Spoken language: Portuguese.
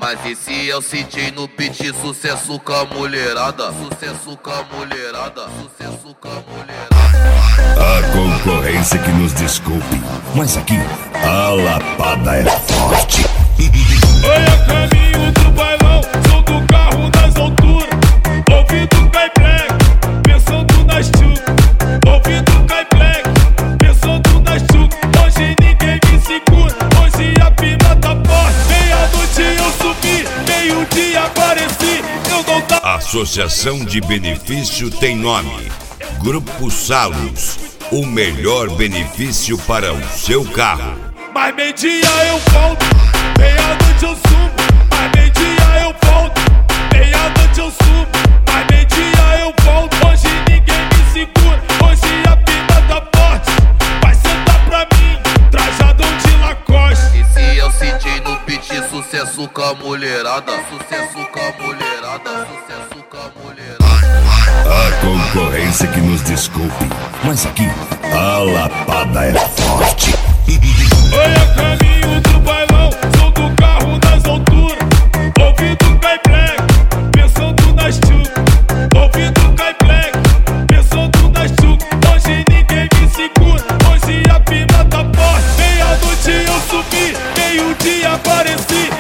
Mas esse é o CJ no beat, sucesso com a mulherada. Sucesso com a mulherada, sucesso com a mulherada. A concorrência que nos desculpe, mas aqui a lapada é forte. Oi, a caminho do bailão, sou do carro das alturas. Ouvindo Kai Black, pensando nas tchuk. Ouvindo Kai Black, pensando nas tchuk. Hoje ninguém me segura, hoje a pima tá forte. Meia-noite eu subi, meio-dia apareci. Eu não tava... Associação de benefício tem nome: Grupo Salos, o melhor benefício para o seu carro. Mas meio-dia eu volto, meia-noite eu subo. Mas meio-dia eu volto, meia-noite eu subo. Mas meio-dia eu volto, hoje ninguém me segura. Hoje a pima tá forte, vai sentar pra mim, trajadão de Lacoste. Esse é o CJ no beat, sucesso com a mulherada. Sucesso com a mulherada, sucesso com a mulherada. A concorrência que nos desculpe, mas aqui a lapada é forte. Oi, a caminho do bailão, sou do carro das alturas. Ouvindo Kai Black, pensando nas tchuk. Ouvindo Kai Black, pensando nas tchuk. Hoje ninguém me segura, hoje a pima tá forte. Meia-noite eu subi, meio-dia apareci.